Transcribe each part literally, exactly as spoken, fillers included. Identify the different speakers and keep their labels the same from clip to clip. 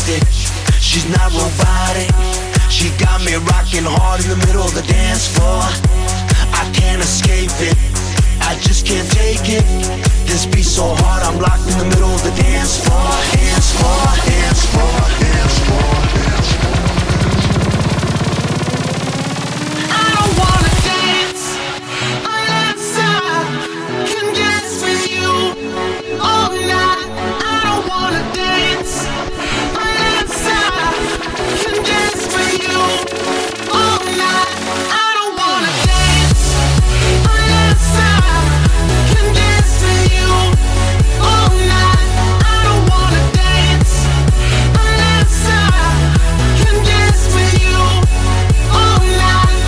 Speaker 1: realistic. She's not robotic. She got me rocking hard in the middle of the dance floor. I can't escape it, I just can't take it. This beat so hard, I'm locked in the middle of the dance floor. Dance floor, dance floor, dance floor, dance floor. I don't wanna dance unless I can dance with you all night. I don't wanna dance unless I can dance with you all night. I don't wanna dance unless I can dance with you all night. I don't wanna dance unless I can dance with you all night.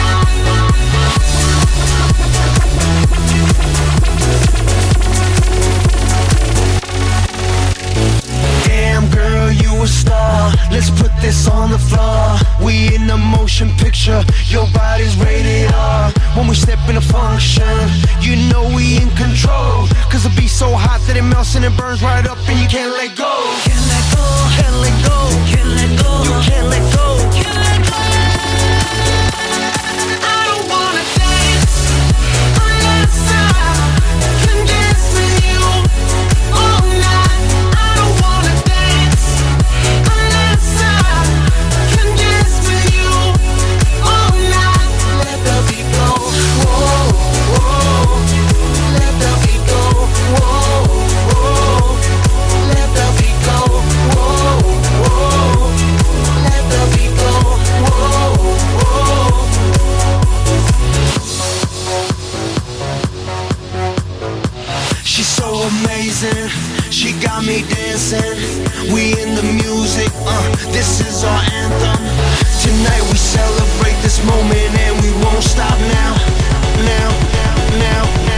Speaker 1: Damn girl, you a star. Let's put this on the floor. We in a motion picture. Your body's rated R. When we step in a function, you know we in control. Cause the beat's so hot that it melts and it burns right up and you can't let go. Can't let go, can't let go, can't let go. You can't let go, can't let go. I don't wanna dance unless I can dance with you all night. I don't wanna dance unless I can dance with you all night. Let the beat go, whoa, whoa. Let the beat go, whoa, whoa. Let the beat go, whoa, whoa. Let the beat go, whoa, whoa. She's so amazing, she got me dancing. We in the music, uh, this is our anthem. Tonight we celebrate this moment and we won't stop now, now, now, now.